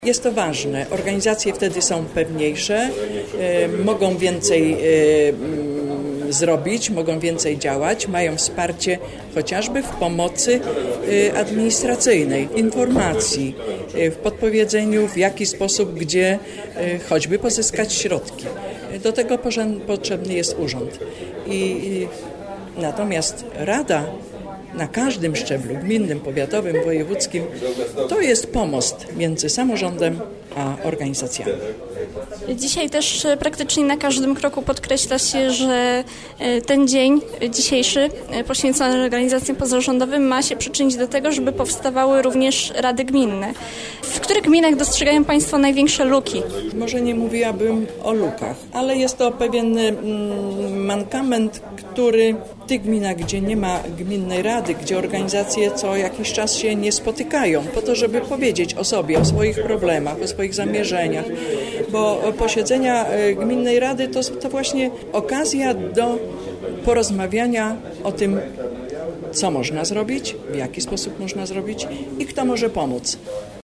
Jest to ważne. Organizacje wtedy są pewniejsze, mogą więcej zrobić, mogą więcej działać, mają wsparcie chociażby w pomocy administracyjnej, informacji, w podpowiedzeniu, w jaki sposób, gdzie choćby pozyskać środki. Do tego potrzebny jest urząd. Natomiast Rada na każdym szczeblu, gminnym, powiatowym, wojewódzkim, to jest pomost między samorządem a organizacjami. Dzisiaj też praktycznie na każdym kroku podkreśla się, że ten dzień dzisiejszy poświęcony organizacjom pozarządowym ma się przyczynić do tego, żeby powstawały również rady gminne. W których gminach dostrzegają Państwo największe luki? Może nie mówiłabym o lukach, ale jest to pewien mankament, który w tych gminach, gdzie nie ma gminnej rady, gdzie organizacje co jakiś czas się nie spotykają po to, żeby powiedzieć o sobie, o swoich problemach, o swoich zamierzeniach, bo posiedzenia gminnej rady to właśnie okazja do porozmawiania o tym, co można zrobić, w jaki sposób można zrobić i kto może pomóc.